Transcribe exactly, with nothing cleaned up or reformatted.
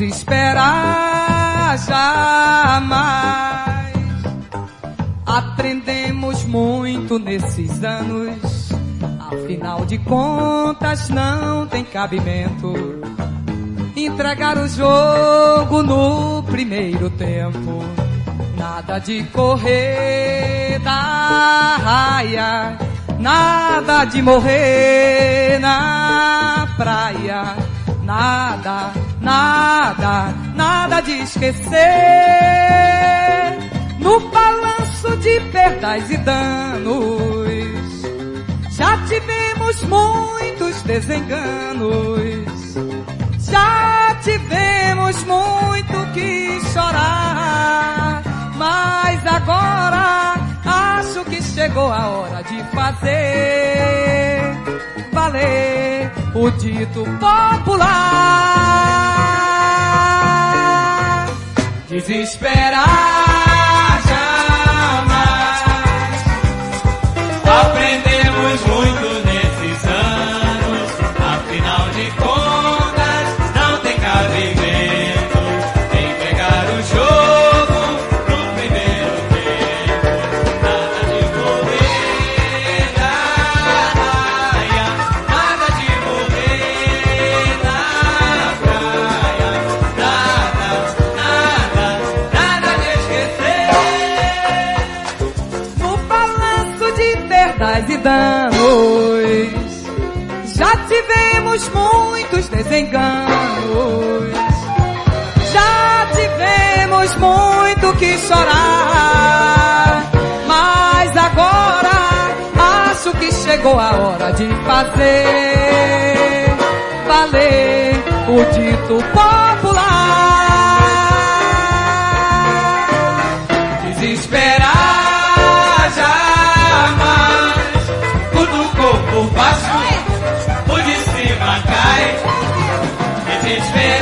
desesperar jamais. Aprendemos muito nesses anos, afinal de contas não tem cabimento entregar o jogo no primeiro tempo. Nada de correr da raia, nada de morrer na praia, nada, nada, nada de esquecer. No balanço de perdas e danos, já tivemos muitos desenganos, já tivemos muito que chorar, mas agora acho que chegou a hora de fazer valer o dito popular. Desesperar jamais. Aprendemos muito nesses anos, afinal de contas não tem cabimento em pegar o jogo no primeiro tempo. Nada de morrer na raia, nada de morrer na praia, nada, nada, nada de esquecer. No balanço de perdas e danos, já tivemos muitos desenganos, já tivemos muito que chorar, mas agora acho que chegou a hora de fazer valer o dito popular. Desesperar jamais, cutucou por baixo, o de cima cai. Desesperar